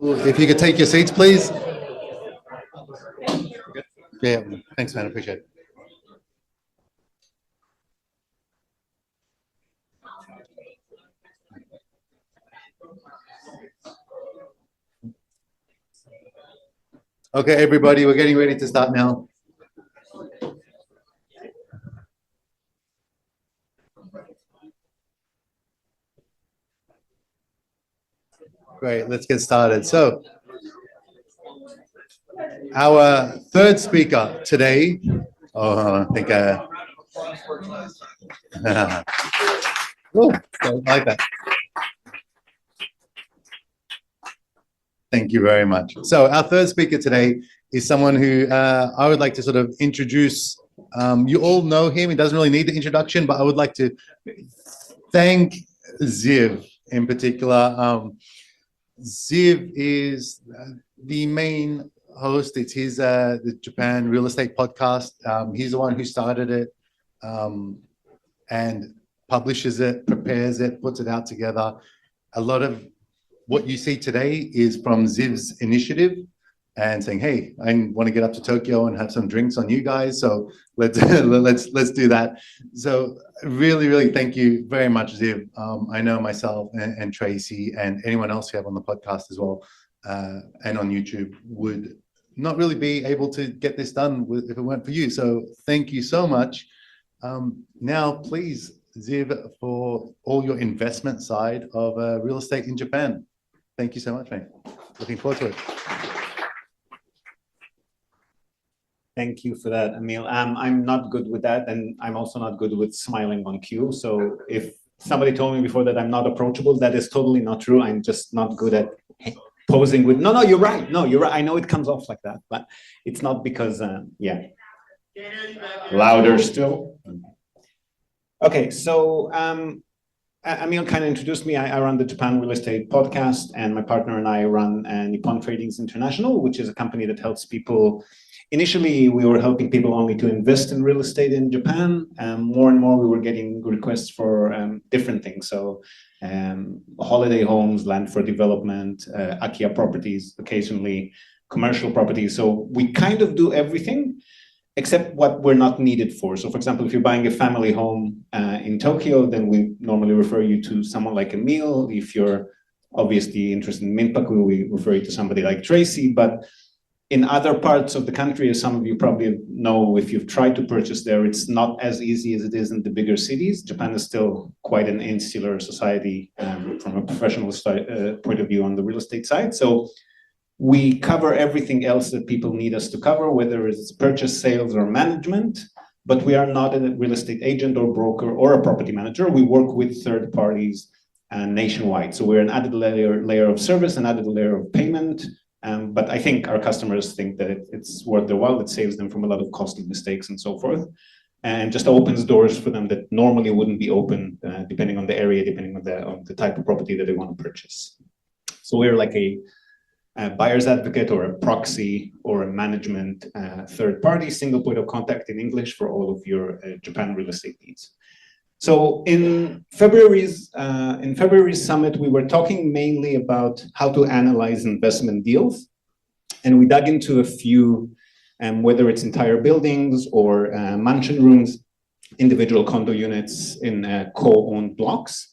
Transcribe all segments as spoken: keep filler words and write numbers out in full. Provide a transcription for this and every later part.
If you could take your seats, please. Yeah, thanks, man. Appreciate it. Okay, everybody, we're getting ready to start now. Great, let's get started. So, our third speaker today, oh, I think, uh, oh, I like that. Thank you very much. So, our third speaker today is someone who uh, I would like to sort of introduce. Um, you all know him, he doesn't really need the introduction, but I would like to thank Ziv in particular. Um, Ziv is the main host. It's his uh, the Japan Real Estate Podcast. Um, he's the one who started it um, and publishes it, prepares it, puts it out together. A lot of what you see today is from Ziv's initiative and saying, "Hey, I want to get up to Tokyo and have some drinks on you guys. So let's let's let's do that." So really, really, thank you very much, Ziv. Um, I know myself and, and Tracy and anyone else you have on the podcast as well uh, and on YouTube would not really be able to get this done with, if it weren't for you. So thank you so much. Um, now, please, Ziv, for all your investment side of uh, real estate in Japan. Thank you so much, mate. Looking forward to it. Thank you for that, Emil. Um, I'm not good with that, and I'm also not good with smiling on cue. So if somebody told me before that I'm not approachable, that is totally not true. I'm just not good at posing with, no, no, you're right. No, you're right. I know it comes off like that, but it's not because, uh, yeah. Louder still. Okay, so um, Emil kind of introduced me. I, I run the Japan Real Estate Podcast, and my partner and I run uh, Nippon Tradings International, which is a company that helps people. Initially, we were helping people only to invest in real estate in Japan. Um, more and more, we were getting requests for um, different things. So um, holiday homes, land for development, uh, Akiya properties, occasionally commercial properties. So we kind of do everything except what we're not needed for. So for example, if you're buying a family home uh, in Tokyo, then we normally refer you to someone like Emil. If you're obviously interested in Minpaku, we refer you to somebody like Tracy. But in other parts of the country, as some of you probably know, if you've tried to purchase there, it's not as easy as it is in the bigger cities. Japan is still quite an insular society um, from a professional uh, point of view on the real estate side. So we cover everything else that people need us to cover, whether it's purchase, sales, or management, but we are not a real estate agent or broker or a property manager. We work with third parties uh, nationwide. So we're an added layer, layer of service, an added layer of payment. Um, but I think our customers think that it, it's worth their while. It saves them from a lot of costly mistakes and so forth, and just opens doors for them that normally wouldn't be open, uh, depending on the area, depending on the, on the type of property that they want to purchase. So we're like a, a buyer's advocate or a proxy or a management uh, third party, single point of contact in English for all of your uh, Japan real estate needs. So in February's uh, in February's summit, we were talking mainly about how to analyze investment deals, and we dug into a few, um, whether it's entire buildings or uh, mansion rooms, individual condo units in uh, co-owned blocks.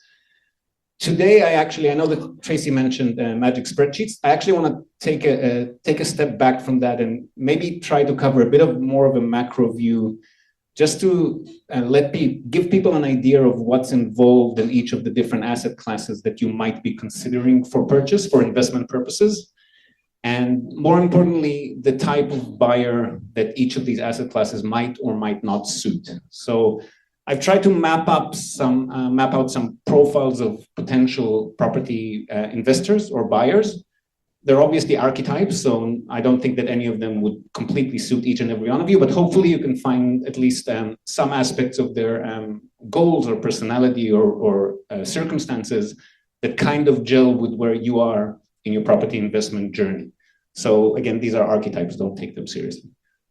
Today, I actually I know that Tracy mentioned uh, magic spreadsheets. I actually want to take a, a take a step back from that and maybe try to cover a bit of more of a macro view, just to uh, let pe give people an idea of what's involved in each of the different asset classes that you might be considering for purchase for investment purposes. And more importantly, the type of buyer that each of these asset classes might or might not suit. So I've tried to map up some, uh, map out some profiles of potential property uh, investors or buyers. They're obviously archetypes, so I don't think that any of them would completely suit each and every one of you, but hopefully you can find at least um, some aspects of their um, goals or personality or, or uh, circumstances that kind of gel with where you are in your property investment journey. So again, these are archetypes, don't take them seriously.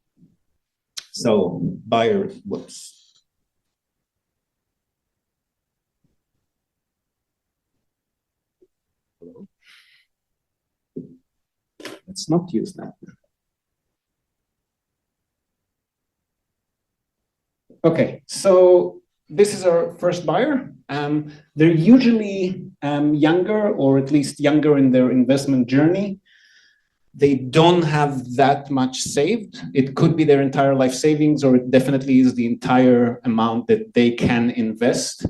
So buyer, whoops. let's not use that. Okay, so this is our first buyer. Um, they're usually um, younger, or at least younger in their investment journey. They don't have that much saved. It could be their entire life savings, or it definitely is the entire amount that they can invest.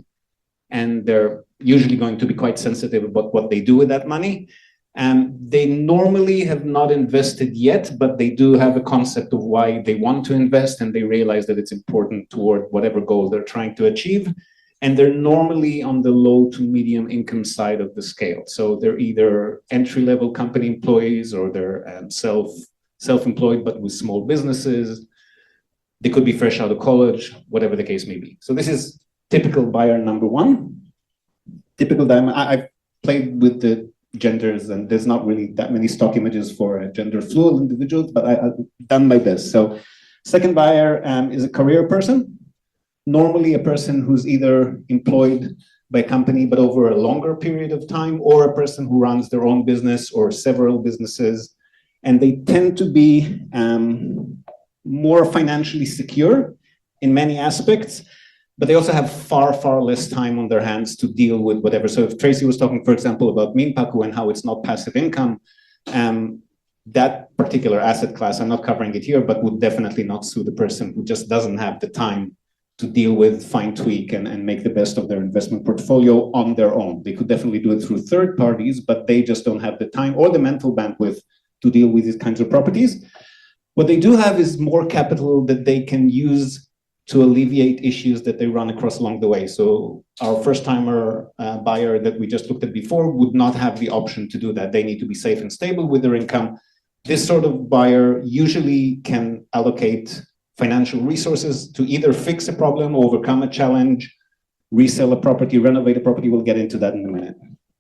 And they're usually going to be quite sensitive about what they do with that money. Um, they normally have not invested yet, but they do have a concept of why they want to invest, and they realize that it's important toward whatever goal they're trying to achieve. And they're normally on the low to medium income side of the scale. So they're either entry-level company employees, or they're um, self, self-employed, but with small businesses. They could be fresh out of college, whatever the case may be. So this is typical buyer number one. Typical diamond. I, I've played with the genders, and there's not really that many stock images for uh, gender fluid individuals, but I, I've done my best. So second buyer um, is a career person. Normally a person who's either employed by a company, but over a longer period of time, or a person who runs their own business or several businesses. And they tend to be um, more financially secure in many aspects, but they also have far, far less time on their hands to deal with whatever. So if Tracy was talking, for example, about Minpaku and how it's not passive income, um, that particular asset class, I'm not covering it here, but would definitely not suit a person who just doesn't have the time to deal with, fine tweak, and, and make the best of their investment portfolio on their own. They could definitely do it through third parties, but they just don't have the time or the mental bandwidth to deal with these kinds of properties. What they do have is more capital that they can use to alleviate issues that they run across along the way. So our first-timer uh, buyer that we just looked at before would not have the option to do that. They need to be safe and stable with their income. This sort of buyer usually can allocate financial resources to either fix a problem, overcome a challenge, resell a property, renovate a property. We'll get into that in a minute.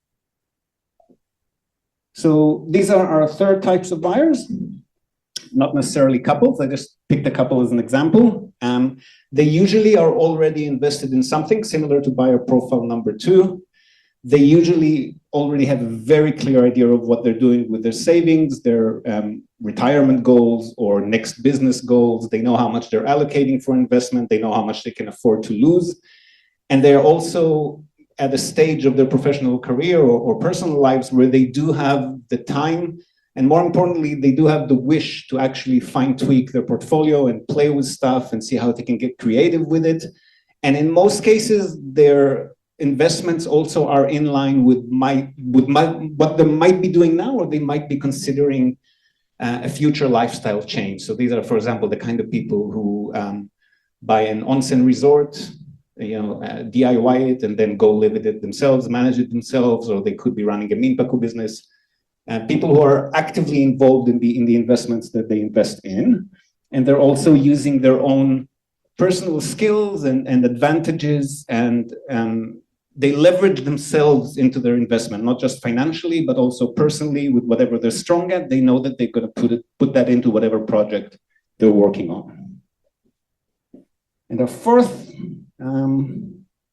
So these are our third types of buyers. Not necessarily couples. I just picked a couple as an example. Um, they usually are already invested in something similar to buyer profile number two. They usually already have a very clear idea of what they're doing with their savings, their um, retirement goals, or next business goals. They know how much they're allocating for investment. They know how much they can afford to lose. And they're also at a stage of their professional career or, or personal lives where they do have the time, and more importantly, they do have the wish to actually fine tweak their portfolio and play with stuff and see how they can get creative with it. And in most cases, their investments also are in line with, my, with my, what they might be doing now, or they might be considering uh, a future lifestyle change. So these are, for example, the kind of people who um, buy an onsen resort, you know, uh, D I Y it and then go live with it themselves, manage it themselves, or they could be running a Minpaku business. Uh, people who are actively involved in the, in the investments that they invest in, and they're also using their own personal skills and, and advantages, and um, they leverage themselves into their investment, not just financially, but also personally with whatever they're strong at. They know that they're going to put it, put that into whatever project they're working on. And our fourth, um,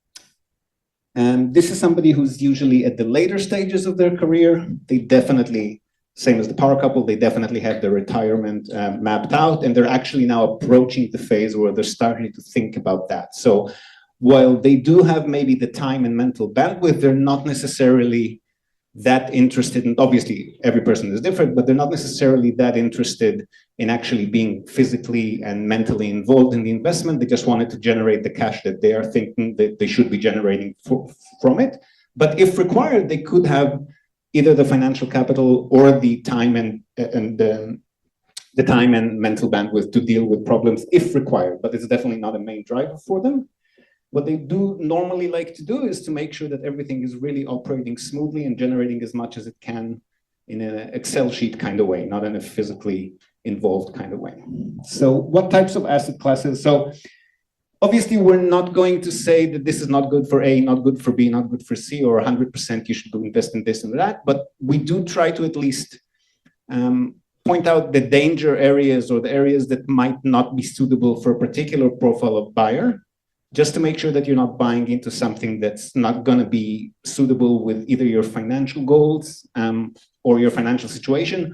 and this is somebody who's usually at the later stages of their career. They definitely, same as the power couple, they definitely have their retirement um, mapped out, and they're actually now approaching the phase where they're starting to think about that. So while they do have maybe the time and mental bandwidth, they're not necessarily that interested, and obviously every person is different, but they're not necessarily that interested in actually being physically and mentally involved in the investment. They just wanted to generate the cash that they are thinking that they should be generating for, from it. But if required, they could have either the financial capital or the time and, and um, the time and mental bandwidth to deal with problems if required, but it's definitely not a main driver for them. What they do normally like to do is to make sure that everything is really operating smoothly and generating as much as it can in an Excel sheet kind of way, not in a physically involved kind of way. So what types of asset classes? So obviously we're not going to say that this is not good for A, not good for B, not good for C, or one hundred percent you should go invest in this and that, but we do try to at least um, point out the danger areas or the areas that might not be suitable for a particular profile of buyer, just to make sure that you're not buying into something that's not going to be suitable with either your financial goals um, or your financial situation,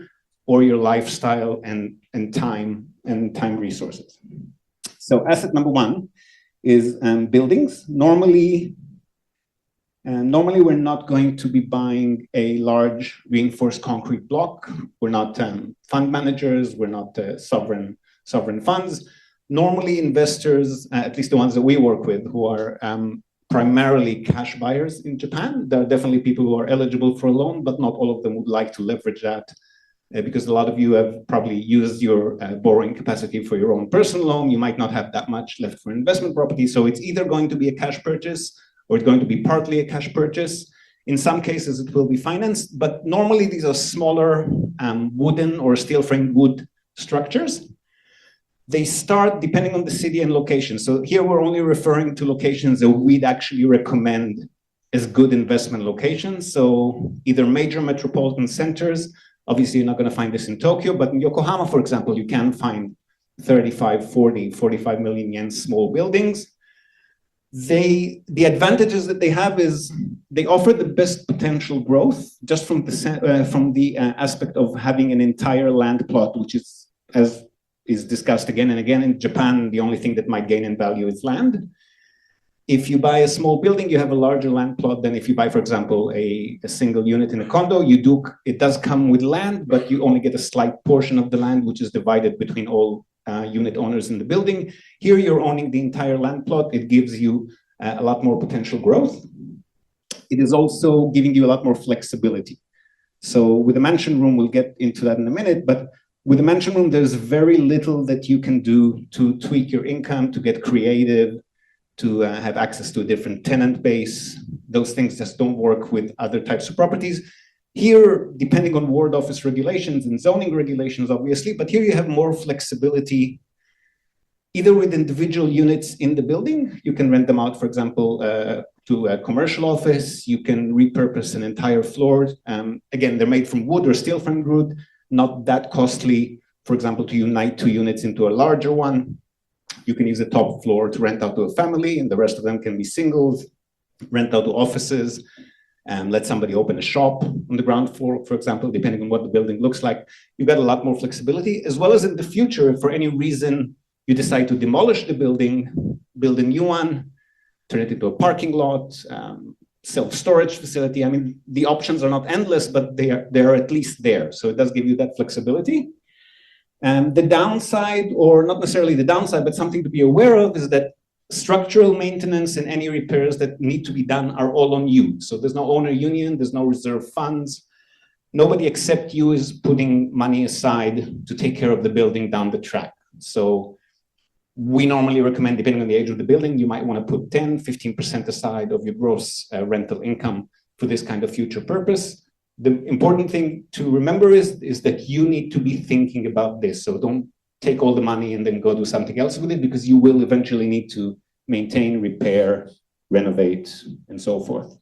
or your lifestyle and, and time and time resources. So asset number one is um, buildings. Normally, uh, normally we're not going to be buying a large reinforced concrete block. We're not um, fund managers. We're not uh, sovereign sovereign funds. Normally, investors, uh, at least the ones that we work with, who are um, primarily cash buyers in Japan, there are definitely people who are eligible for a loan, but not all of them would like to leverage that. Uh, because a lot of you have probably used your uh, borrowing capacity for your own personal loan. You might not have that much left for investment property. So it's either going to be a cash purchase or it's going to be partly a cash purchase. In some cases, it will be financed, but normally these are smaller um, wooden or steel framed wood structures. They start depending on the city and location. So here we're only referring to locations that we'd actually recommend as good investment locations. So either major metropolitan centers. Obviously, you're not going to find this in Tokyo, but in Yokohama, for example, you can find thirty-five, forty, forty-five million yen small buildings. They, the advantages that they have is they offer the best potential growth just from the, uh, from the uh, aspect of having an entire land plot, which is, as is discussed again and again in Japan, the only thing that might gain in value is land. If you buy a small building, you have a larger land plot than if you buy, for example, a, a single unit in a condo. You do, it does come with land, but you only get a slight portion of the land, which is divided between all uh, unit owners in the building. Here, you're owning the entire land plot. It gives you uh, a lot more potential growth. It is also giving you a lot more flexibility. So with a mansion room, we'll get into that in a minute, but with a mansion room, there's very little that you can do to tweak your income, to get creative, to uh, have access to a different tenant base. Those things just don't work with other types of properties. Here, depending on ward office regulations and zoning regulations, obviously, but here you have more flexibility, either with individual units in the building. You can rent them out, for example, uh, to a commercial office. You can repurpose an entire floor. Um, again, they're made from wood or steel framed wood, not that costly, for example, to unite two units into a larger one. You can use the top floor to rent out to a family, and the rest of them can be singles, rent out to offices, and let somebody open a shop on the ground floor, for example, depending on what the building looks like. You've got a lot more flexibility, as well as in the future, if for any reason you decide to demolish the building, build a new one, turn it into a parking lot, um, self-storage facility. I mean, the options are not endless, but they are, they are at least there. So it does give you that flexibility. And the downside, or not necessarily the downside, but something to be aware of, is that structural maintenance and any repairs that need to be done are all on you. So there's no owner union, there's no reserve funds. Nobody except you is putting money aside to take care of the building down the track. So we normally recommend, depending on the age of the building, you might want to put ten, fifteen percent aside of your gross uh, rental income for this kind of future purpose. The important thing to remember is, is that you need to be thinking about this. So don't take all the money and then go do something else with it, because you will eventually need to maintain, repair, renovate, and so forth.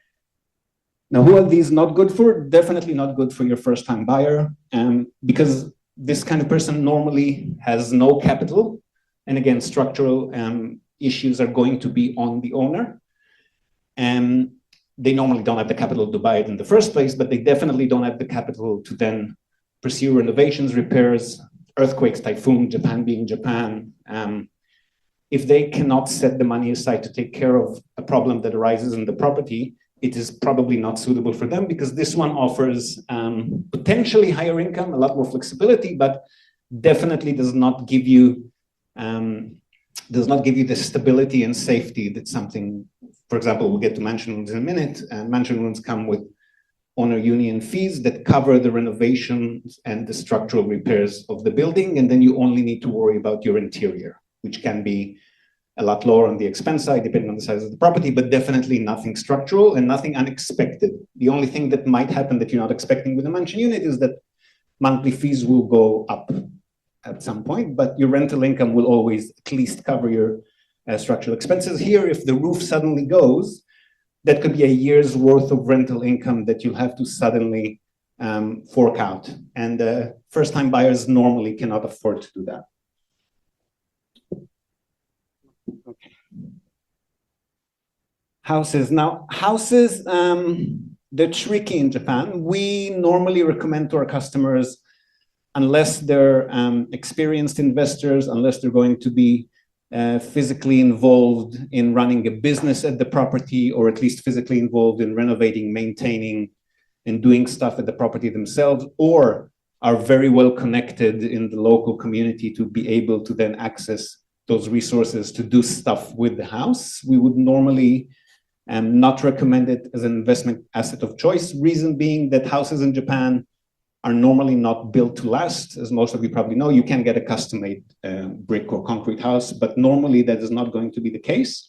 Now, who are these not good for? Definitely not good for your first-time buyer, um, because this kind of person normally has no capital. And again, structural um, issues are going to be on the owner. And they normally don't have the capital to buy it in the first place, but they definitely don't have the capital to then pursue renovations, repairs, earthquakes, typhoon, Japan being Japan. Um, if they cannot set the money aside to take care of a problem that arises in the property, it is probably not suitable for them, because this one offers um, potentially higher income, a lot more flexibility, but definitely does not give you um, does not give you the stability and safety that something. For example, we'll get to mansion rooms in a minute, and mansion rooms come with owner union fees that cover the renovations and the structural repairs of the building, and then you only need to worry about your interior, which can be a lot lower on the expense side, depending on the size of the property, but definitely nothing structural and nothing unexpected. The only thing that might happen that you're not expecting with a mansion unit is that monthly fees will go up at some point, but your rental income will always at least cover your Uh, structural expenses. Here, if the roof suddenly goes, that could be a year's worth of rental income that you'll have to suddenly um, fork out. And uh, first-time buyers normally cannot afford to do that. Okay. Houses. Now, houses, um, they're tricky in Japan. We normally recommend to our customers unless they're um, experienced investors, unless they're going to be uh, physically involved in running a business at the property, or at least physically involved in renovating, maintaining, and doing stuff at the property themselves, or are very well connected in the local community to be able to then access those resources to do stuff with the house, we would normally um, not recommend it as an investment asset of choice. Reason being that houses in Japan are normally not built to last. As most of you probably know, you can get a custom-made uh, brick or concrete house, but normally that is not going to be the case.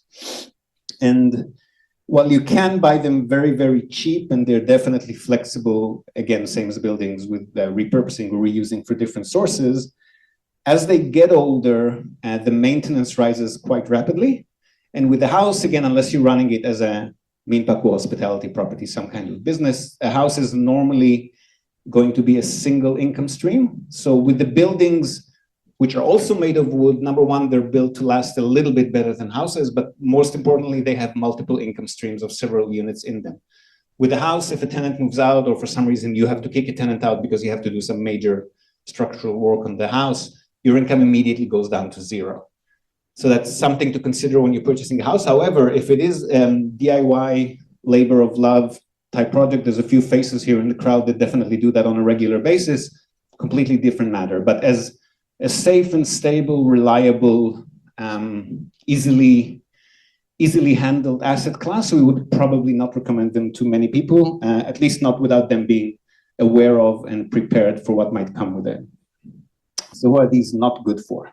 And while you can buy them very, very cheap, and they're definitely flexible, again, same as buildings with uh, repurposing or reusing for different sources, as they get older, uh, the maintenance rises quite rapidly. And with the house, again, unless you're running it as a minpaku hospitality property, some kind of business, a house is normally going to be a single income stream. So with the buildings, which are also made of wood, number one, they're built to last a little bit better than houses, but most importantly, they have multiple income streams of several units in them. With the house, if a tenant moves out, or for some reason you have to kick a tenant out because you have to do some major structural work on the house, your income immediately goes down to zero. So that's something to consider when you're purchasing a house. However, if it is um, D I Y, labor of love type project, there's a few faces here in the crowd that definitely do that on a regular basis, completely different matter. But as a safe and stable, reliable, um, easily, easily handled asset class, we would probably not recommend them to many people, uh, at least not without them being aware of and prepared for what might come with it. So what are these not good for?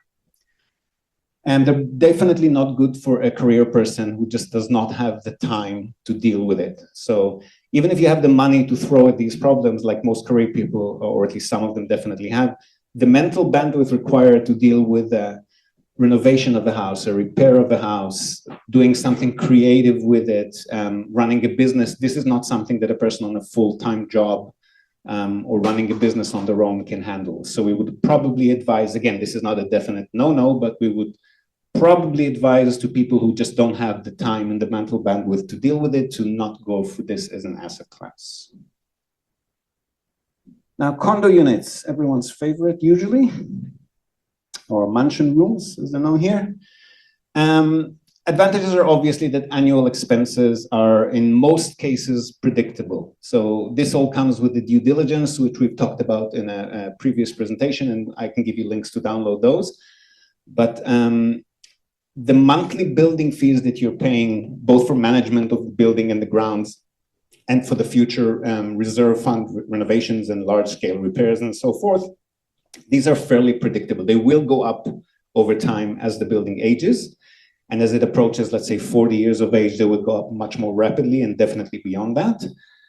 And they're definitely not good for a career person who just does not have the time to deal with it. So even if you have the money to throw at these problems, like most career people, or at least some of them definitely have, the mental bandwidth required to deal with a renovation of the house, a repair of the house, doing something creative with it, um, running a business, this is not something that a person on a full-time job um, or running a business on their own can handle. So we would probably advise, again, this is not a definite no-no, but we would probably advise to people who just don't have the time and the mental bandwidth to deal with it to not go for this as an asset class. Now, condo units, everyone's favorite usually, or mansion rooms, as they're known here. Um, advantages are obviously that annual expenses are in most cases predictable. So this all comes with the due diligence, which we've talked about in a, a previous presentation, and I can give you links to download those. But um, the monthly building fees that you're paying, both for management of the building and the grounds, and for the future um, reserve fund renovations and large-scale repairs and so forth, these are fairly predictable. They will go up over time as the building ages. And as it approaches, let's say, forty years of age, they will go up much more rapidly and definitely beyond that.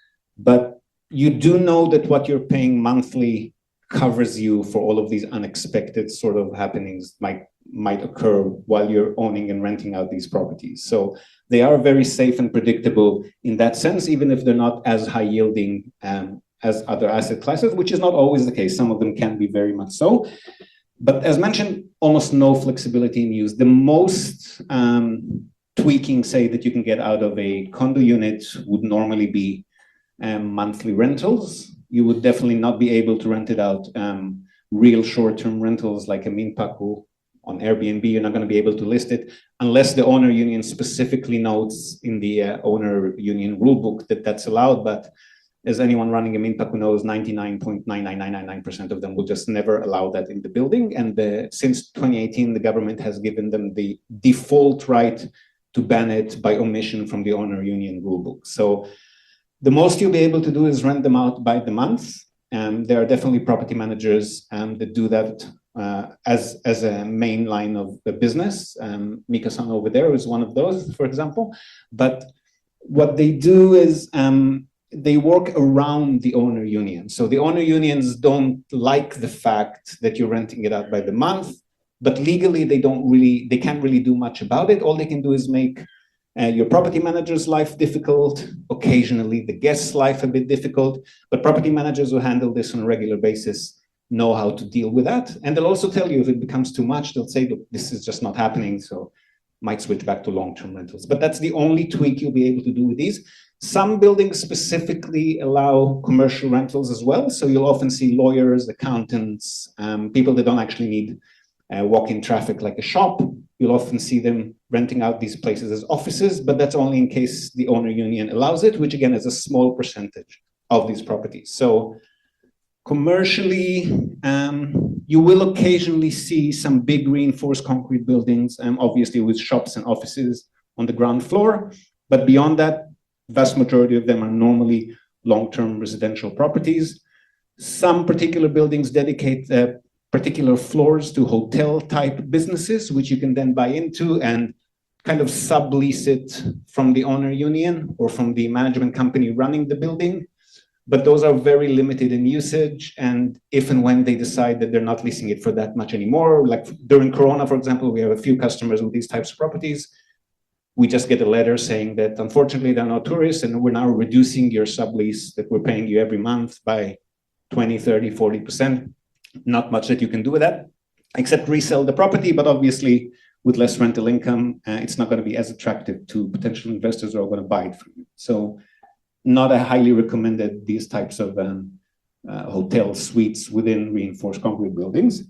But you do know that what you're paying monthly covers you for all of these unexpected sort of happenings might might occur while you're owning and renting out these properties. So they are very safe and predictable in that sense, even if they're not as high yielding um, as other asset classes, which is not always the case. Some of them can be very much so. But as mentioned, almost no flexibility in use. The most um, tweaking, say, that you can get out of a condo unit would normally be um, monthly rentals. You would definitely not be able to rent it out um, real short-term rentals like a minpaku on Airbnb. You're not going to be able to list it unless the owner union specifically notes in the uh, owner union rulebook that that's allowed. But as anyone running a minpaku knows, ninety-nine point nine nine nine nine nine percent of them will just never allow that in the building. And the, since twenty eighteen, the government has given them the default right to ban it by omission from the owner union rulebook. So the most you'll be able to do is rent them out by the month. Um, there are definitely property managers um, that do that uh, as, as a main line of the business. Um, Mika-san over there is one of those, for example. But what they do is um, they work around the owner union. So the owner unions don't like the fact that you're renting it out by the month, but legally they don't really, they can't really do much about it. All they can do is make Uh, your property manager's life difficult, occasionally the guest's life a bit difficult, but property managers who handle this on a regular basis know how to deal with that. And they'll also tell you if it becomes too much, they'll say, look, this is just not happening, so might switch back to long-term rentals. But that's the only tweak you'll be able to do with these. Some buildings specifically allow commercial rentals as well. So you'll often see lawyers, accountants, um, people that don't actually need uh, walk-in traffic like a shop. You'll often see them renting out these places as offices, but that's only in case the owner union allows it, which again is a small percentage of these properties. So commercially, um, you will occasionally see some big reinforced concrete buildings, um, obviously with shops and offices on the ground floor. But beyond that, vast majority of them are normally long-term residential properties. Some particular buildings dedicate uh, particular floors to hotel-type businesses, which you can then buy into and kind of sublease it from the owner union or from the management company running the building. But those are very limited in usage. And if and when they decide that they're not leasing it for that much anymore, like during Corona, for example, we have a few customers with these types of properties. We just get a letter saying that unfortunately there are no tourists and we're now reducing your sublease that we're paying you every month by twenty, thirty, forty percent. Not much that you can do with that, except resell the property, but obviously with less rental income, uh, it's not going to be as attractive to potential investors who are going to buy it from you. So not a highly recommended these types of um, uh, hotel suites within reinforced concrete buildings.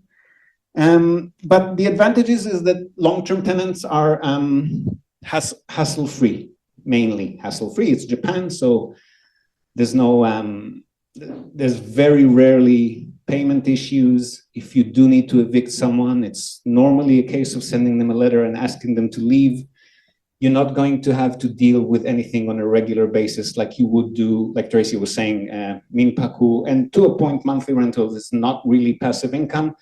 Um, but the advantages is that long-term tenants are um, has hassle-free, mainly hassle-free. It's Japan, so there's no, um, there's very rarely payment issues. If you do need to evict someone, it's normally a case of sending them a letter and asking them to leave. You're not going to have to deal with anything on a regular basis like you would do, like Tracy was saying, uh, minpaku, and to a point, monthly rentals is not really passive income.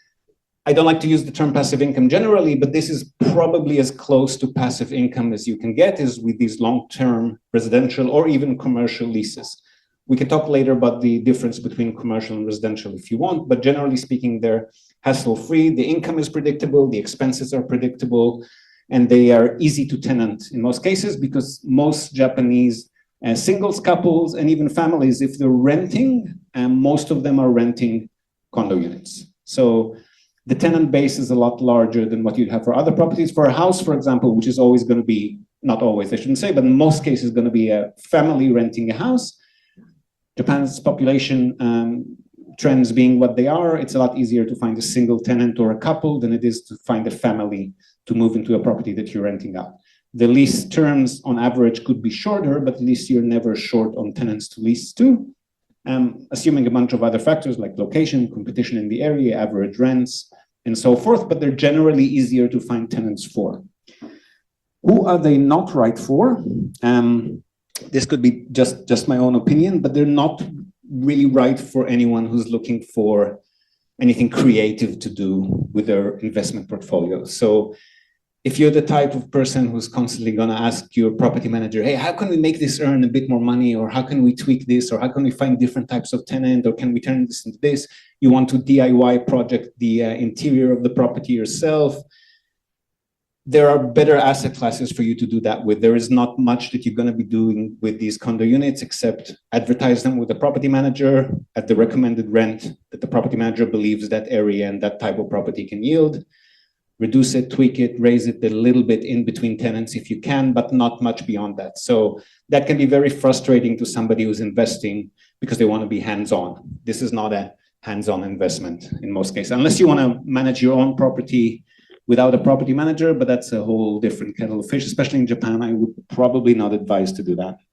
I don't like to use the term passive income generally, but this is probably as close to passive income as you can get is with these long-term residential or even commercial leases. We can talk later about the difference between commercial and residential if you want, but generally speaking, they're hassle-free. The income is predictable, the expenses are predictable, and they are easy to tenant in most cases because most Japanese uh, singles, couples, and even families, if they're renting, um, most of them are renting condo units. So the tenant base is a lot larger than what you'd have for other properties. For a house, for example, which is always going to be, not always, I shouldn't say, but in most cases going to be a family renting a house. Japan's population um, trends being what they are, it's a lot easier to find a single tenant or a couple than it is to find a family to move into a property that you're renting out. The lease terms on average could be shorter, but at least you're never short on tenants to lease to. Um, assuming a bunch of other factors like location, competition in the area, average rents, and so forth, but they're generally easier to find tenants for. Who are they not right for? Um, this could be just, just my own opinion, but they're not really right for anyone who's looking for anything creative to do with their investment portfolio. So if you're the type of person who's constantly going to ask your property manager, hey, how can we make this earn a bit more money? Or how can we tweak this? Or how can we find different types of tenant? Or can we turn this into this? You want to D I Y project the uh, interior of the property yourself. There are better asset classes for you to do that with. There is not much that you're going to be doing with these condo units except advertise them with the property manager at the recommended rent that the property manager believes that area and that type of property can yield. Reduce it, tweak it, raise it a little bit in between tenants if you can, but not much beyond that. So that can be very frustrating to somebody who's investing because they want to be hands-on. This is not a hands-on investment in most cases, unless you want to manage your own property without a property manager, but that's a whole different kettle of fish, especially in Japan. I would probably not advise to do that.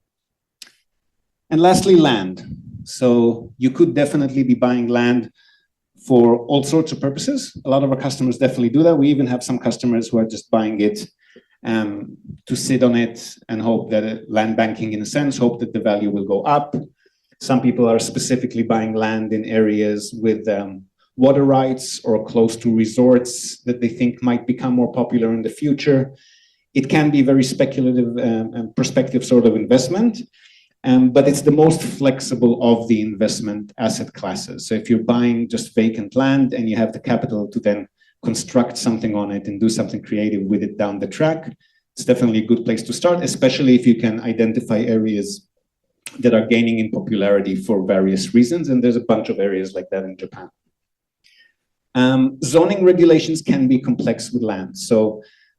And lastly, land. So you could definitely be buying land for all sorts of purposes. A lot of our customers definitely do that. We even have some customers who are just buying it um, to sit on it and hope that uh, land banking in a sense, hope that the value will go up. Some people are specifically buying land in areas with um, water rights or close to resorts that they think might become more popular in the future. It can be very speculative um, and prospective sort of investment. Um, but it's the most flexible of the investment asset classes. So if you're buying just vacant land and you have the capital to then construct something on it and do something creative with it down the track, it's definitely a good place to start, especially if you can identify areas that are gaining in popularity for various reasons. And there's a bunch of areas like that in Japan. Um, zoning regulations can be complex with land. So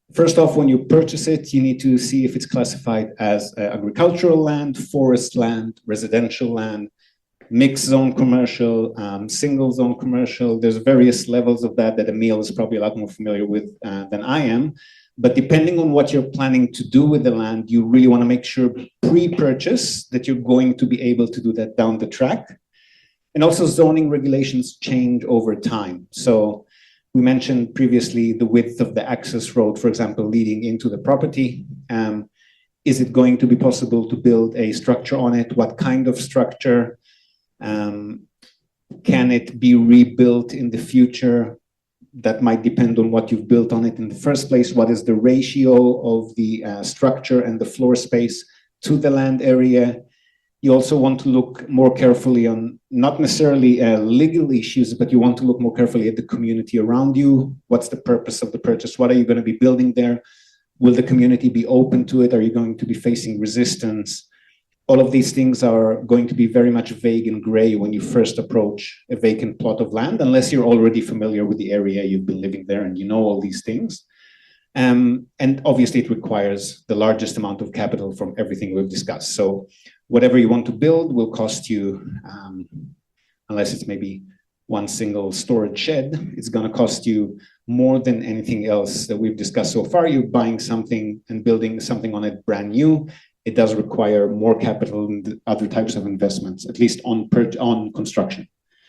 First off, when you purchase it, you need to see if it's classified as uh, agricultural land, forest land, residential land, mixed zone commercial, um, single zone commercial. There's various levels of that that Emil is probably a lot more familiar with uh, than I am. But depending on what you're planning to do with the land, you really want to make sure pre-purchase that you're going to be able to do that down the track. And also zoning regulations change over time. So we mentioned previously the width of the access road, for example, leading into the property. Um, is it going to be possible to build a structure on it? What kind of structure? Um, can it be rebuilt in the future? That might depend on what you've built on it in the first place. What is the ratio of the uh, structure and the floor space to the land area? You also want to look more carefully on not necessarily uh, legal issues, but you want to look more carefully at the community around you. What's the purpose of the purchase? What are you going to be building there? Will the community be open to it? Are you going to be facing resistance? All of these things are going to be very much vague and gray when you first approach a vacant plot of land, unless you're already familiar with the area, you've been living there and you know all these things. Um, and obviously it requires the largest amount of capital from everything we've discussed. So whatever you want to build will cost you, um, unless it's maybe one single storage shed, it's going to cost you more than anything else that we've discussed so far. You're buying something and building something on it brand new. It does require more capital and other types of investments, at least on, per on construction.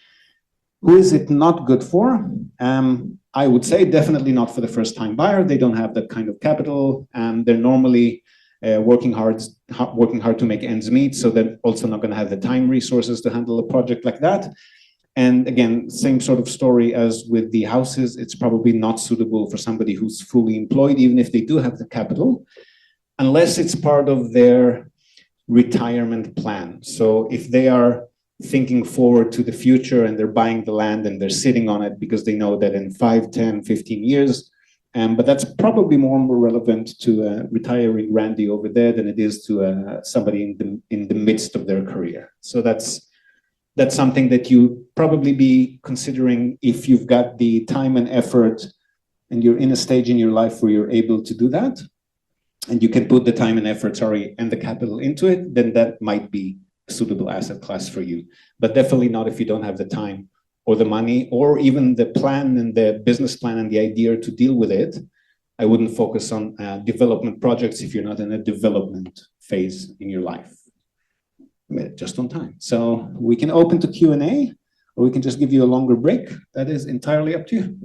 Who is it not good for? Um, I would say definitely not for the first-time buyer. They don't have that kind of capital. Um, they're normally uh, working hard, working hard to make ends meet, so they're also not going to have the time resources to handle a project like that. And again, same sort of story as with the houses. It's probably not suitable for somebody who's fully employed, even if they do have the capital, unless it's part of their retirement plan. So if they are thinking forward to the future and they're buying the land and they're sitting on it because they know that in five, ten, fifteen years, um, but that's probably more, more relevant to a retiring Randy over there than it is to uh, somebody in the, in the midst of their career. So that's, that's something that you probably be considering if you've got the time and effort and you're in a stage in your life where you're able to do that, and you can put the time and effort, sorry, and the capital into it, then that might be a suitable asset class for you. But definitely not if you don't have the time or the money or even the plan and the business plan and the idea to deal with it. I wouldn't focus on uh, development projects if you're not in a development phase in your life. Just on time. So we can open to Q and A, or we can just give you a longer break. That is entirely up to you.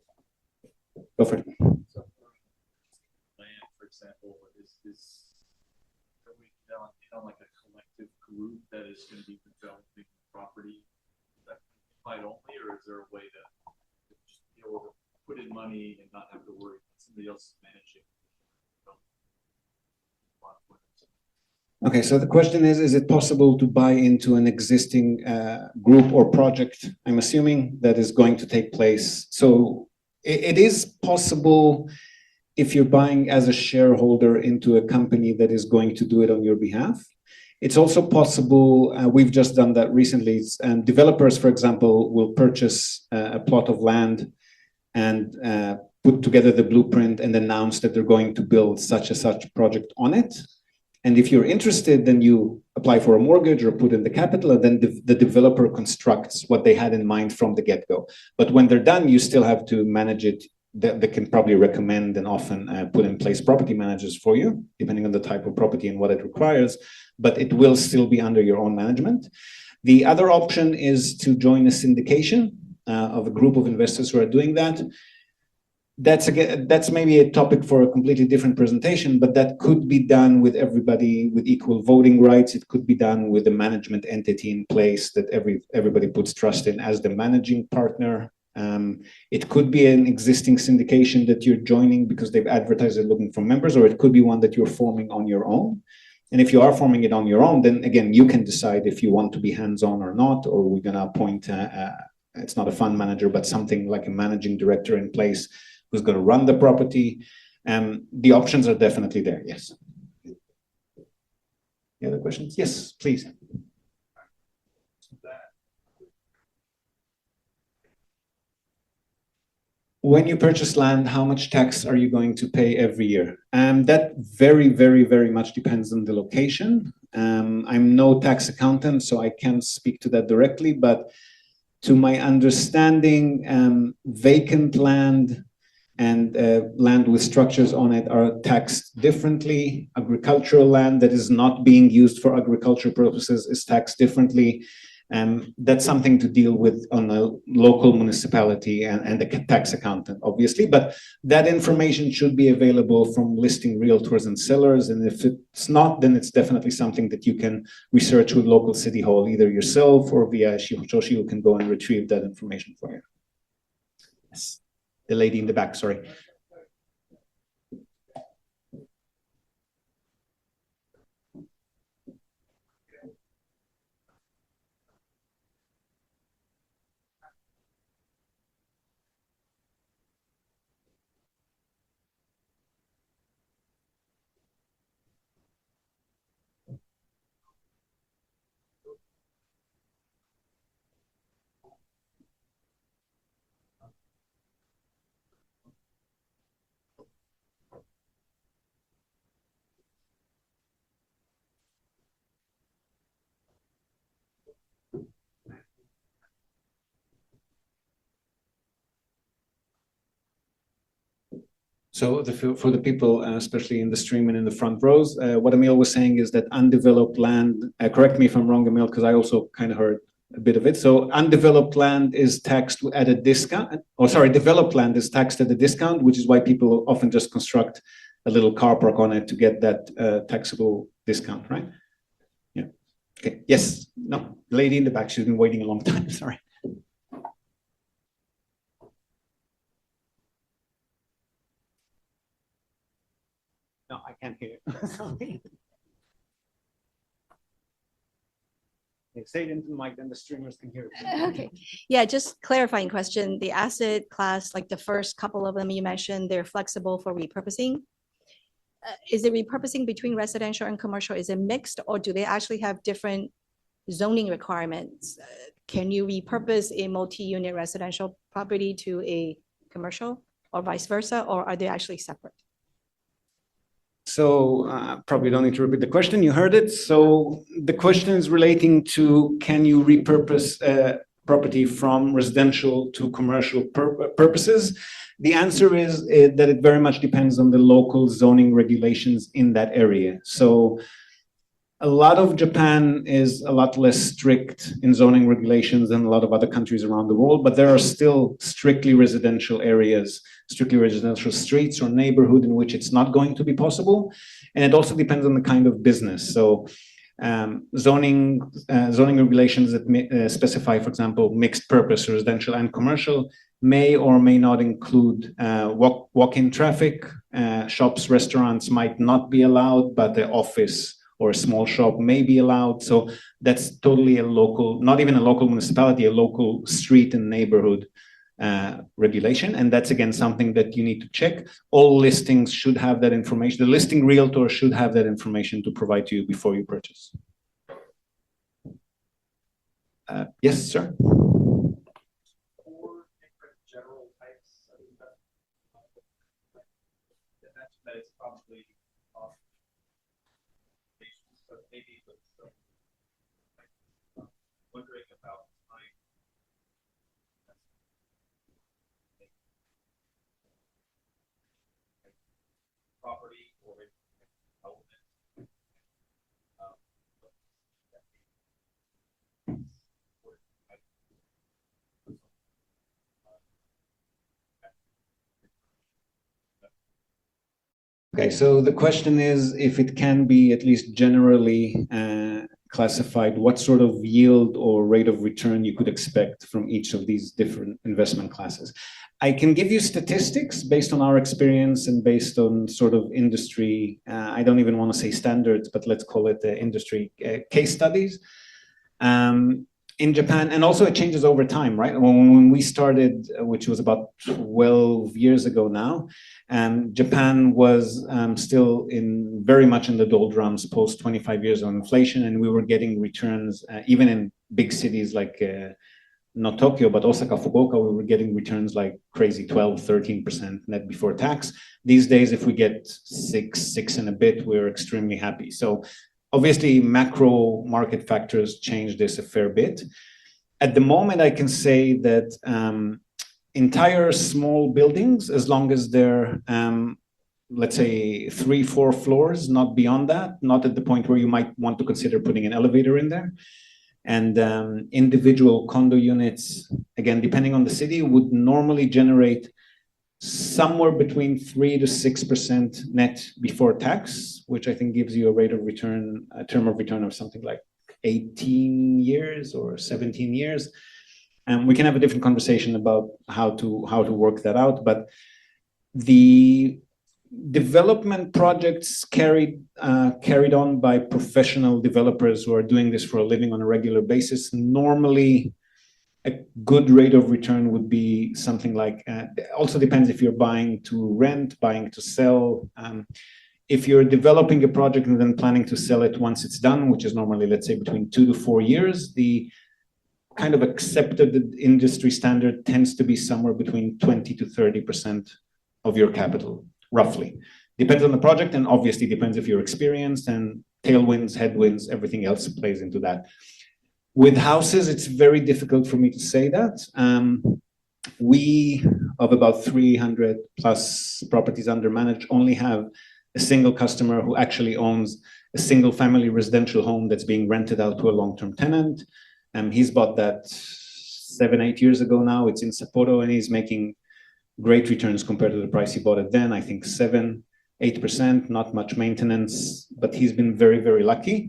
Go for it. Like a collective group that is going to be developing property only, or is there a way to just be able to put in money and not have to worry about somebody else managing? Okay, so the question is, is it possible to buy into an existing uh, group or project, I'm assuming, that is going to take place? So it, it is possible if you're buying as a shareholder into a company that is going to do it on your behalf. It's also possible, uh, we've just done that recently, and developers, for example, will purchase uh, a plot of land and uh, put together the blueprint and announce that they're going to build such and such project on it. And if you're interested, then you apply for a mortgage or put in the capital, and then the, the developer constructs what they had in mind from the get-go. But when they're done, you still have to manage it. That they can probably recommend and often uh, put in place property managers for you, depending on the type of property and what it requires, but it will still be under your own management. The other option is to join a syndication uh, of a group of investors who are doing that. That's again, that's maybe a topic for a completely different presentation, but that could be done with everybody with equal voting rights. It could be done with a management entity in place that every everybody puts trust in as the managing partner. Um, it could be an existing syndication that you're joining because they've advertised they're looking for members, or it could be one that you're forming on your own. And if you are forming it on your own, then again, you can decide if you want to be hands-on or not, or we're going to appoint, uh, uh, it's not a fund manager, but something like a managing director in place who's going to run the property. Um, the options are definitely there, yes. Any other questions? Yes, please. when you purchase land, how much tax are you going to pay every year? Um, that very, very, very much depends on the location. Um, I'm no tax accountant, so I can't speak to that directly, but to my understanding, um, vacant land and uh, land with structures on it are taxed differently. Agricultural land that is not being used for agricultural purposes is taxed differently. Um, that's something to deal with on a local municipality and, and the tax accountant, obviously, but that information should be available from listing realtors and sellers. And if it's not, then it's definitely something that you can research with local city hall, either yourself or via Shoshi, who can go and retrieve that information for you. Yes, the lady in the back, sorry. So the, for the people, uh, especially in the stream and in the front rows, uh, what Emil was saying is that undeveloped land, uh, correct me if I'm wrong, Emil, because I also kind of heard a bit of it. So undeveloped land is taxed at a discount, or sorry, developed land is taxed at a discount, which is why people often just construct a little car park on it to get that uh, taxable discount, right? Yeah. Okay. Yes. No. Lady in the back, she's been waiting a long time. Sorry. No, I can't hear you. Sorry. Okay, say it into the mic, then the streamers can hear it. Okay, yeah, just clarifying question. The asset class, like the first couple of them you mentioned, they're flexible for repurposing. Uh, is it repurposing between residential and commercial? Is it mixed, or do they actually have different zoning requirements? Uh, Can you repurpose a multi-unit residential property to a commercial or vice versa, or are they actually separate? So uh, probably don't need to repeat the question, you heard it. So the question is relating to, can you repurpose uh, property from residential to commercial pur purposes? The answer is uh, that it very much depends on the local zoning regulations in that area. So a lot of Japan is a lot less strict in zoning regulations than a lot of other countries around the world, but there are still strictly residential areas, strictly residential streets or neighborhood in which it's not going to be possible. And it also depends on the kind of business. So um, zoning, uh, zoning regulations that may, uh, specify, for example, mixed purpose, residential and commercial, may or may not include uh, walk, walk-in traffic. Uh, shops, restaurants might not be allowed, but the office or a small shop may be allowed. So that's totally a local, not even a local municipality, a local street and neighborhood uh, regulation. And that's, again, something that you need to check. All listings should have that information. The listing realtor should have that information to provide to you before you purchase. Uh, yes, sir. Four different general types of investment. That is probably off. But maybe with some, like, wondering about time. Property or element. Um, Okay, so the question is if it can be at least generally uh, classified, what sort of yield or rate of return you could expect from each of these different investment classes. I can give you statistics based on our experience and based on sort of industry, uh, I don't even want to say standards, but let's call it the industry uh, case studies. Um, in Japan, and also it changes over time, right? When, when we started, which was about twelve years ago now, um, Japan was um, still in very much in the doldrums post twenty-five years of inflation, and we were getting returns uh, even in big cities like uh, not Tokyo, but Osaka, Fukuoka, we were getting returns like crazy, twelve, thirteen percent net before tax. These days, if we get six, six and a bit, we're extremely happy. So obviously, macro market factors change this a fair bit. At the moment, I can say that um, entire small buildings, as long as they're, um, let's say, three, four floors, not beyond that, not at the point where you might want to consider putting an elevator in there. And um, individual condo units, again, depending on the city, would normally generate somewhere between three to six percent net before tax, which I think gives you a rate of return, a term of return of something like eighteen years or seventeen years. And we can have a different conversation about how to how to work that out. But the development projects carried uh, carried on by professional developers who are doing this for a living on a regular basis, normally a good rate of return would be something like, uh, also depends if you're buying to rent, buying to sell. Um, if you're developing a project and then planning to sell it once it's done, which is normally, let's say, between two to four years, the kind of accepted industry standard tends to be somewhere between twenty to thirty percent of your capital. Roughly. Depends on the project, and obviously depends if you're experienced, and tailwinds, headwinds, everything else plays into that. With houses, it's very difficult for me to say that. Um, we, of about three hundred plus properties under managed, only have a single customer who actually owns a single family residential home that's being rented out to a long-term tenant. Um, he's bought that seven, eight years ago now. It's in Sapporo, and he's making great returns compared to the price he bought it then. I think seven, eight percent, not much maintenance, but he's been very, very lucky.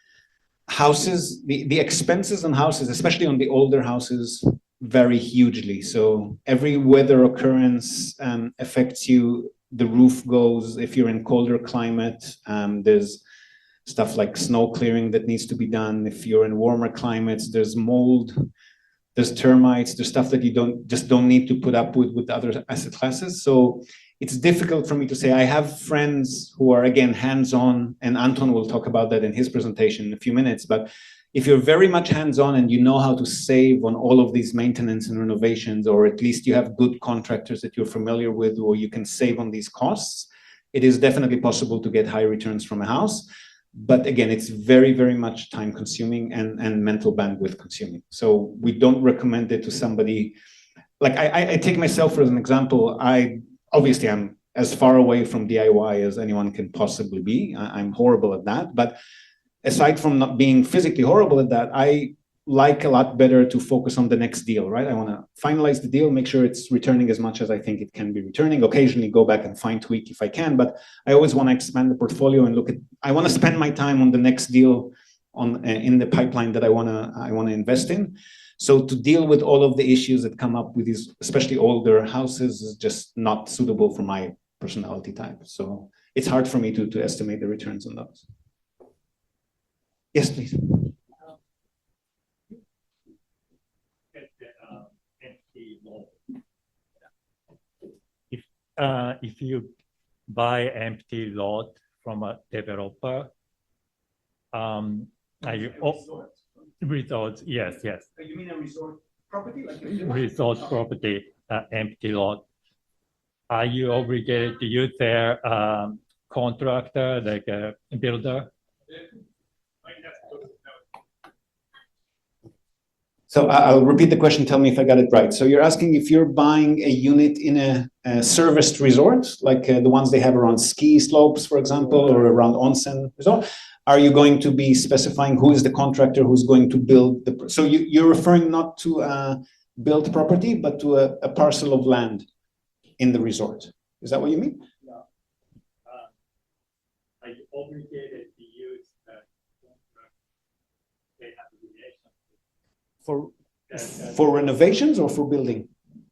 Houses, the, the expenses on houses, especially on the older houses, vary hugely. So every weather occurrence um, affects you. The roof goes, if you're in colder climate, um, there's stuff like snow clearing that needs to be done. If you're in warmer climates, there's mold. There's termites, there's stuff that you don't just don't need to put up with with other asset classes. So it's difficult for me to say. I have friends who are, again, hands-on, and Anton will talk about that in his presentation in a few minutes. But if you're very much hands-on and you know how to save on all of these maintenance and renovations, or at least you have good contractors that you're familiar with, or you can save on these costs, it is definitely possible to get high returns from a house. But again, it's very, very much time consuming and, and mental bandwidth consuming. So we don't recommend it to somebody. Like I, I take myself as an example. I obviously I'm as far away from D I Y as anyone can possibly be. I, I'm horrible at that. But aside from not being physically horrible at that, I like a lot better to focus on the next deal, right? I want to finalize the deal, make sure it's returning as much as I think it can be returning, occasionally go back and fine tweak if I can, but I always want to expand the portfolio and look at, I want to spend my time on the next deal on uh, in the pipeline that I want to I want to invest in. So to deal with all of the issues that come up with these, especially older houses, is just not suitable for my personality type. So it's hard for me to, to estimate the returns on those. Yes, please. If uh, if you buy empty lot from a developer, um, are you oh, resort? Yes, yes. You mean a resort property, like resort property, uh, empty lot. Are you obligated to use their um, contractor, like a builder? So I'll repeat the question, tell me if I got it right. So you're asking if you're buying a unit in a, a serviced resort, like uh, the ones they have around ski slopes, for example, or around onsen resort, are you going to be specifying who is the contractor who's going to build the, so you, you're referring not to a built property, but to a, a parcel of land in the resort. Is that what you mean? Yeah. Uh, are you obligated to use the contract they have a relation? For, for renovations or for building?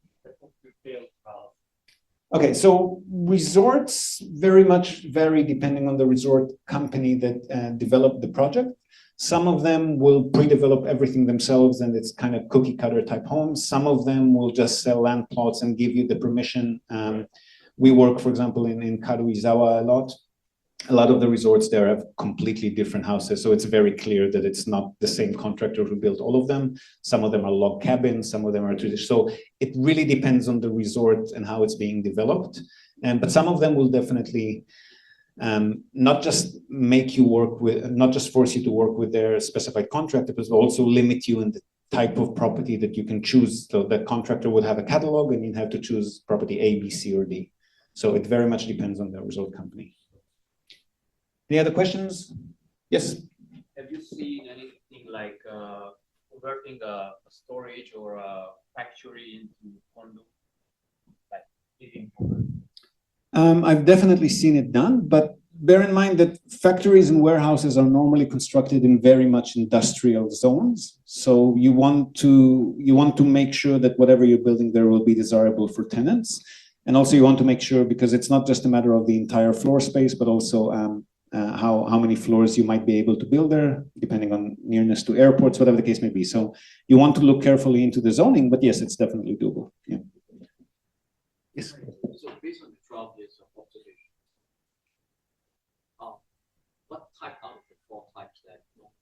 Okay, so resorts very much vary depending on the resort company that uh, developed the project. Some of them will pre-develop everything themselves and it's kind of cookie cutter type homes. Some of them will just sell land plots and give you the permission. Um, we work, for example, in, in Karuizawa a lot. a lot of the resorts there have completely different houses, so it's very clear that it's not the same contractor who built all of them. Some of them are log cabins, some of them are traditional. So it really depends on the resort and how it's being developed. And but some of them will definitely um, not just make you work with, not just force you to work with their specified contractor, but also limit you in the type of property that you can choose. So the contractor would have a catalog, and you'd have to choose property A, B, C, or D. So it very much depends on the resort company. Any other questions? Yes. Have you seen anything like uh, converting a, a storage or a factory into condo? Like living condo? Um, I've definitely seen it done, but bear in mind that factories and warehouses are normally constructed in very much industrial zones. So you want to you want to make sure that whatever you're building there will be desirable for tenants. And also you want to make sure, because it's not just a matter of the entire floor space, but also um, uh, how, how many floors you might be able to build there, depending on nearness to airports, whatever the case may be. So you want to look carefully into the zoning, but yes, it's definitely doable. Yeah. Yes. So based on the twelve years of observation, uh, what type out of the four types that you know,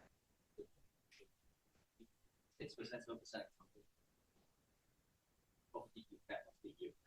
six percent, seven percent of the effect of the year?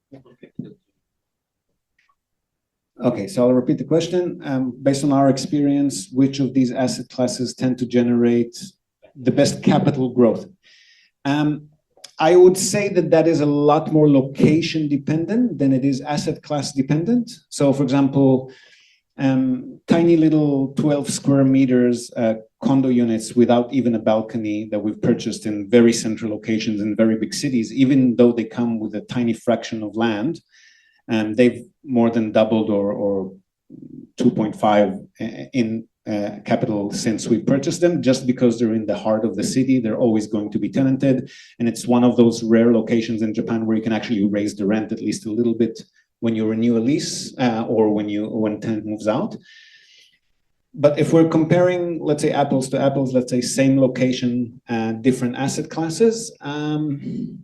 Okay, so I'll repeat the question. Um, based on our experience, which of these asset classes tend to generate the best capital growth? Um, I would say that that is a lot more location dependent than it is asset class dependent. So for example, um, tiny little twelve square meters uh, condo units without even a balcony that we've purchased in very central locations in very big cities, even though they come with a tiny fraction of land, and they've more than doubled or, or two point five in uh, capital since we purchased them, just because they're in the heart of the city. They're always going to be tenanted. And it's one of those rare locations in Japan where you can actually raise the rent at least a little bit when you renew a lease uh, or when you when a tenant moves out. But if we're comparing, let's say, apples to apples, let's say same location, uh, different asset classes, um,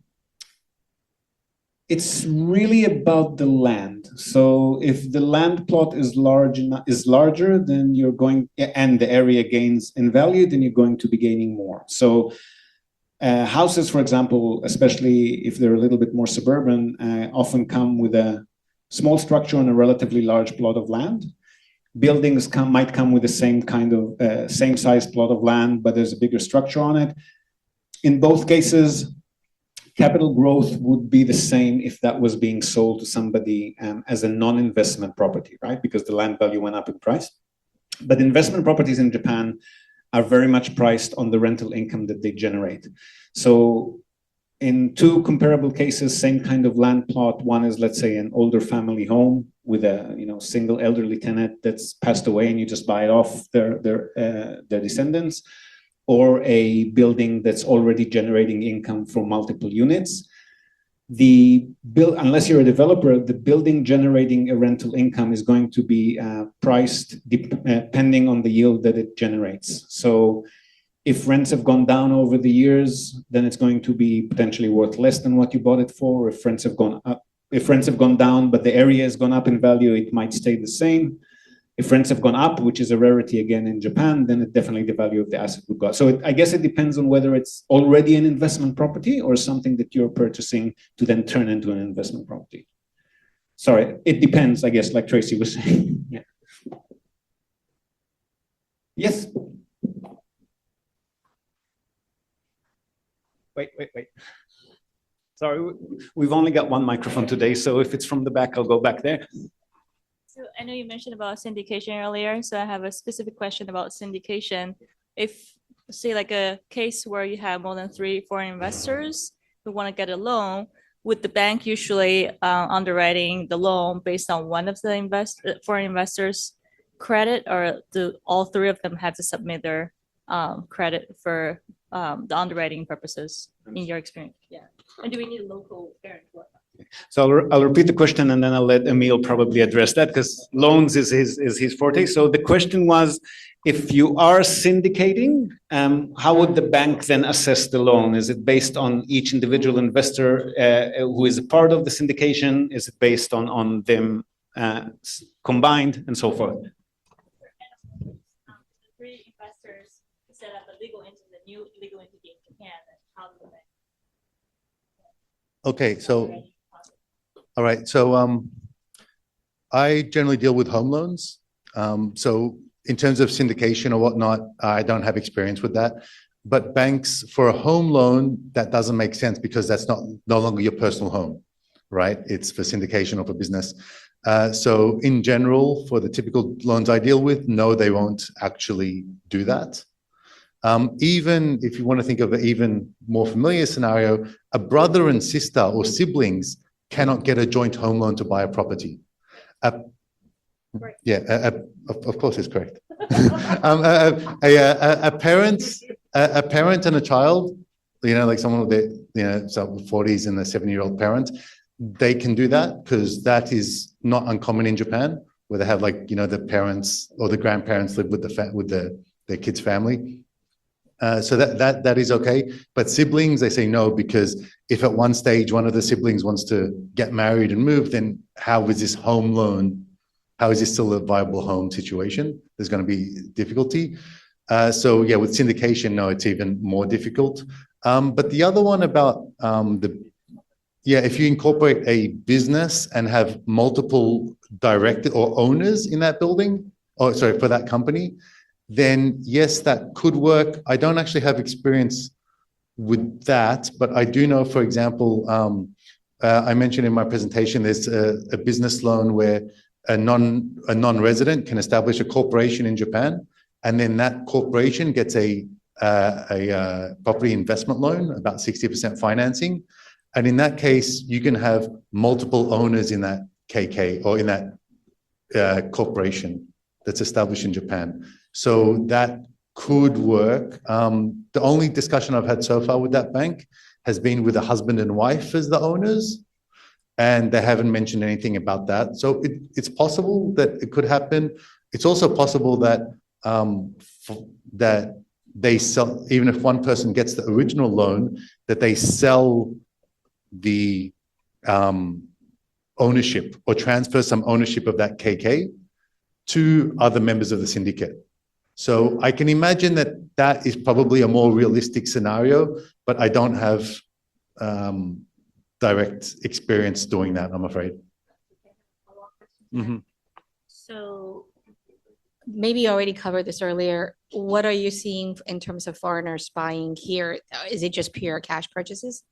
it's really about the land. So if the land plot is large is larger, then you're going, and the area gains in value, then you're going to be gaining more. So uh, houses, for example, especially if they're a little bit more suburban, uh, often come with a small structure on a relatively large plot of land. Buildings come, might come with the same kind of, uh, same size plot of land, but there's a bigger structure on it. In both cases, capital growth would be the same if that was being sold to somebody um, as a non-investment property, right? Because the land value went up in price. But investment properties in Japan are very much priced on the rental income that they generate. So in two comparable cases, same kind of land plot, one is, let's say, an older family home with a you know single elderly tenant that's passed away, and you just buy it off their their uh, their descendants, or a building that's already generating income from multiple units. The bill, unless you're a developer, the building generating a rental income is going to be uh, priced dep- depending on the yield that it generates. So if rents have gone down over the years, then it's going to be potentially worth less than what you bought it for. If rents have gone up, if rents have gone down, but the area has gone up in value, it might stay the same. If rents have gone up, which is a rarity again in Japan, then it definitely the value of the asset would go up. So it, I guess it depends on whether it's already an investment property or something that you're purchasing to then turn into an investment property. Sorry, it depends, I guess, like Tracy was saying. Yeah. Yes. Wait, wait, wait. Sorry, we've only got one microphone today, so if it's from the back, I'll go back there. So I know you mentioned about syndication earlier, so I have a specific question about syndication. If, say, like a case where you have more than three foreign investors who want to get a loan, would the bank usually uh, underwriting the loan based on one of the invest foreign investors' credit, or do all three of them have to submit their um, credit for um, the underwriting purposes in your experience? Yeah. And do we need a local guarantor? So I'll, I'll repeat the question, and then I'll let Emil probably address that, because loans is his is his forte. So the question was, if you are syndicating, um, how would the bank then assess the loan? Is it based on each individual investor uh, who is a part of the syndication? Is it based on on them uh, s- combined and so forth. Um, the Three investors set up a legal entity, the new legal entity in Japan, and how do they? Okay, so, all right, so, um, I generally deal with home loans. Um, so in terms of syndication or whatnot, I don't have experience with that. But banks, for a home loan, that doesn't make sense because that's not, no longer your personal home, right? It's for syndication or for business. Uh, so in general, for the typical loans I deal with, no, they won't actually do that. Um, even if you want to think of an even more familiar scenario, a brother and sister or siblings cannot get a joint home loan to buy a property. A- yeah, a- a- of, of course it's correct. um, a, a, a, a parent, a, a parent and a child, you know, like someone with the, you know, so forties and a seventy-year-old parent, they can do that because that is not uncommon in Japan, where they have like, you know, the parents or the grandparents live with the fa- with the their kids' family. Uh, so that that that is okay, but siblings, they say no, because if at one stage one of the siblings wants to get married and move, then how is this home loan? How is this still a viable home situation? There's going to be difficulty. Uh, so yeah, with syndication, no, it's even more difficult. Um, but the other one about um, the yeah, if you incorporate a business and have multiple directors or owners in that building, or sorry, for that company, then yes, that could work. I don't actually have experience with that, but I do know, for example, um, uh, I mentioned in my presentation, there's a, a business loan where a non a non-resident can establish a corporation in Japan, and then that corporation gets a uh, a uh, property investment loan, about sixty percent financing, and in that case, you can have multiple owners in that K K or in that uh, corporation that's established in Japan. So that could work. Um, the only discussion I've had so far with that bank has been with a husband and wife as the owners, and they haven't mentioned anything about that. So it, it's possible that it could happen. It's also possible that um, f- that they sell, even if one person gets the original loan, that they sell the um, ownership or transfer some ownership of that K K to other members of the syndicate. So I can imagine that that is probably a more realistic scenario, but I don't have um, direct experience doing that, I'm afraid. Mhm. So maybe you already covered this earlier. What are you seeing in terms of foreigners buying here? Uh, Is it just pure cash purchases?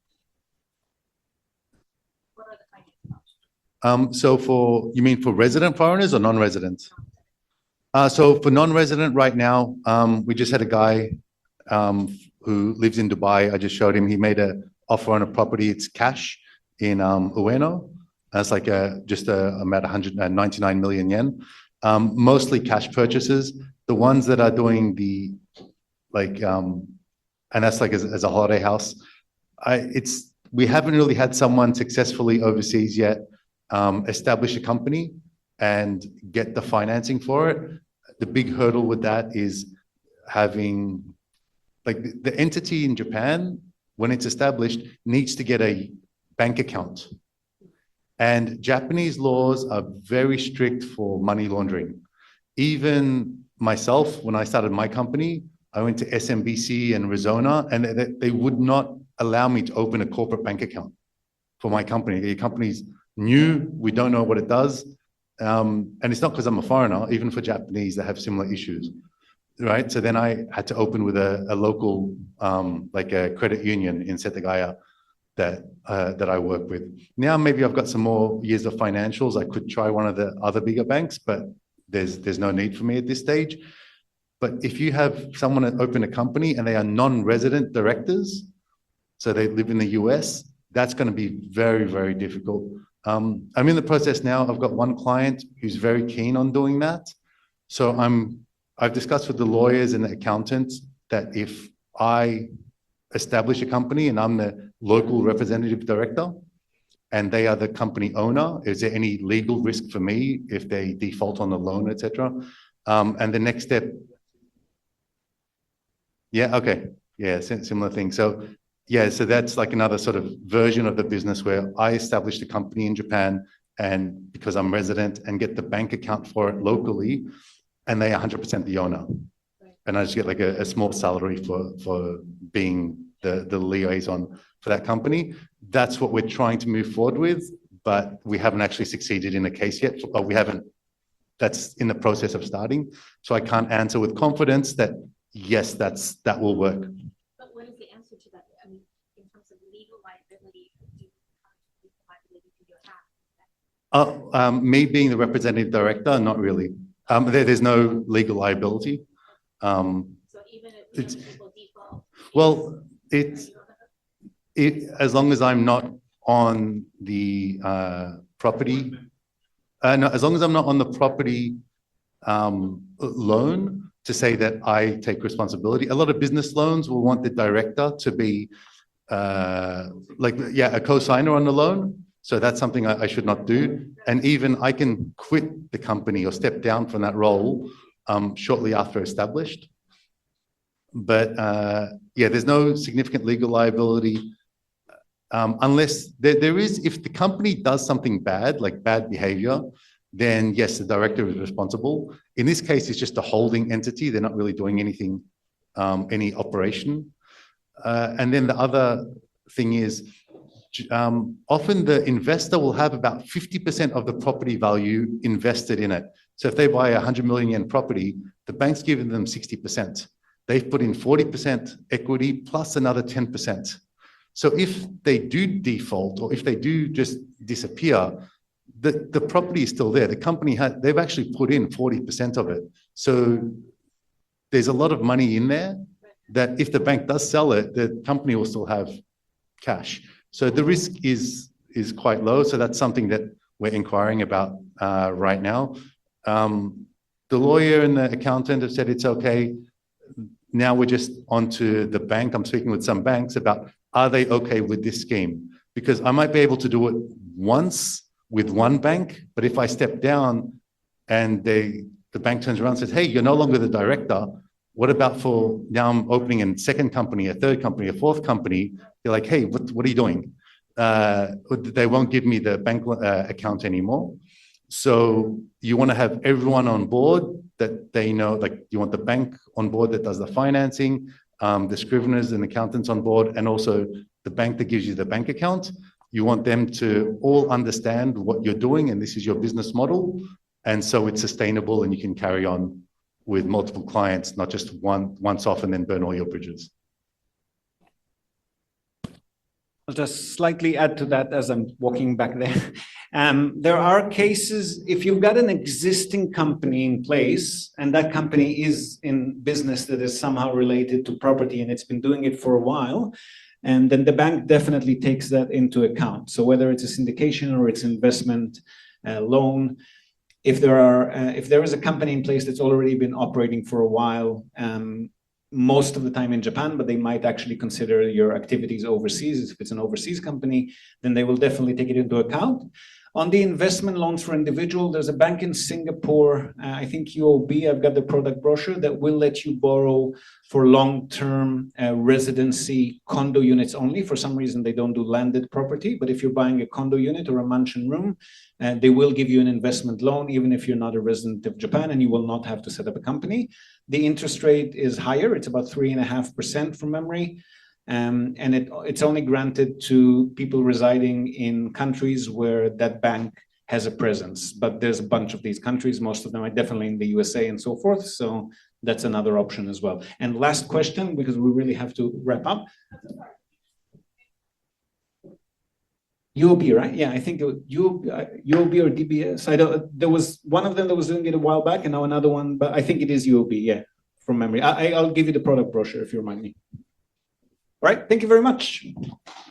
What are the financing options? Um, so for, you mean for resident foreigners or non-resident? Uh, so for non-resident right now, um, we just had a guy um, who lives in Dubai. I just showed him, he made a offer on a property. It's cash in um, Ueno. That's like a, just a, about one hundred ninety-nine million yen. Um, mostly cash purchases. The ones that are doing the, like, um, and that's like as, as a holiday house. I, it's, we haven't really had someone successfully overseas yet um, establish a company and get the financing for it. The big hurdle with that is having, like the, the entity in Japan, when it's established, needs to get a bank account. And Japanese laws are very strict for money laundering. Even myself, when I started my company, I went to S M B C and Rizona, and they, they would not allow me to open a corporate bank account for my company. The company's new, we don't know what it does. Um, and it's not because I'm a foreigner, even for Japanese, they have similar issues, right? So then I had to open with a, a local, um, like a credit union in Setagaya that, uh, that I work with. Now, maybe I've got some more years of financials. I could try one of the other bigger banks, but there's, there's no need for me at this stage. But if you have someone that open a company and they are non-resident directors, so they live in the U S, that's going to be very, very difficult. Um, I'm in the process now. I've got one client who's very keen on doing that. So I'm, I've discussed with the lawyers and the accountants that if I establish a company and I'm the local representative director and they are the company owner, is there any legal risk for me if they default on the loan, et cetera? Um, and the next step. Yeah, okay. Yeah, similar thing. So yeah, so that's like another sort of version of the business where I established a company in Japan and because I'm resident and get the bank account for it locally, and they are one hundred percent the owner. And I just get like a, a small salary for, for being the, the liaison for that company. That's what we're trying to move forward with, but we haven't actually succeeded in a case yet, or we haven't, that's in the process of starting. So I can't answer with confidence that, yes, that's, that will work. But what is the answer to that? I mean, in terms of legal liability, do you have legal liability to your app? Uh, um, me being the representative director, not really. Um, there, there's no legal liability. Um, So even if It's- the people default. well, it's, it, as long as I'm not on the, uh, property, uh, no, as long as I'm not on the property, um, loan to say that I take responsibility. A lot of business loans will want the director to be, uh, like, yeah, a co-signer on the loan. So that's something I, I should not do. And even I can quit the company or step down from that role um, shortly after established. But uh, yeah, there's no significant legal liability um, unless there, there is, if the company does something bad, like bad behavior, then yes, the director is responsible. In this case, it's just a holding entity. They're not really doing anything, um, any operation. Uh, and then the other thing is, Um, often the investor will have about fifty percent of the property value invested in it. So if they buy a hundred million yen property, the bank's giving them sixty percent. They've put in forty percent equity plus another ten percent. So if they do default or if they do just disappear, the, the property is still there. The company has, they've actually put in forty percent of it. So there's a lot of money in there that if the bank does sell it, the company will still have cash. So the risk is is quite low. So that's something that we're inquiring about uh, right now. Um, the lawyer and the accountant have said it's okay. Now we're just on to the bank. I'm speaking with some banks about, are they okay with this scheme? Because I might be able to do it once with one bank, but if I step down and they the bank turns around and says, hey, you're no longer the director, what about for now I'm opening a second company, a third company, a fourth company? You're like, hey, what, what are you doing? Uh, they won't give me the bank uh, account anymore. So you want to have everyone on board that they know, like you want the bank on board that does the financing, um, the scriveners and accountants on board, and also the bank that gives you the bank account. You want them to all understand what you're doing and this is your business model. And so it's sustainable and you can carry on with multiple clients, not just one once off and then burn all your bridges. I'll just slightly add to that as I'm walking back there. Um, there are cases, if you've got an existing company in place and that company is in business that is somehow related to property and it's been doing it for a while, and then the bank definitely takes that into account. So whether it's a syndication or it's investment uh, loan, if there are, uh, if there is a company in place that's already been operating for a while, um, most of the time in Japan, but they might actually consider your activities overseas. If it's an overseas company, then they will definitely take it into account. On the investment loans for individual, there's a bank in Singapore, uh, I think U O B, I've got the product brochure, that will let you borrow for long-term uh, residency condo units only. For some reason, they don't do landed property, but if you're buying a condo unit or a mansion room, uh, they will give you an investment loan, even if you're not a resident of Japan, and you will not have to set up a company. The interest rate is higher. It's about three and a half percent from memory. Um, and it, it's only granted to people residing in countries where that bank has a presence. But there's a bunch of these countries, most of them are definitely in the U S A and so forth. So that's another option as well. And last question, because we really have to wrap up. U O B, right? Yeah, I think it was U O B, uh, U O B or D B S. I don't, there was one of them that was doing it a while back and now another one, but I think it is U O B, yeah, from memory. I, I'll give you the product brochure if you remind me. All right, thank you very much.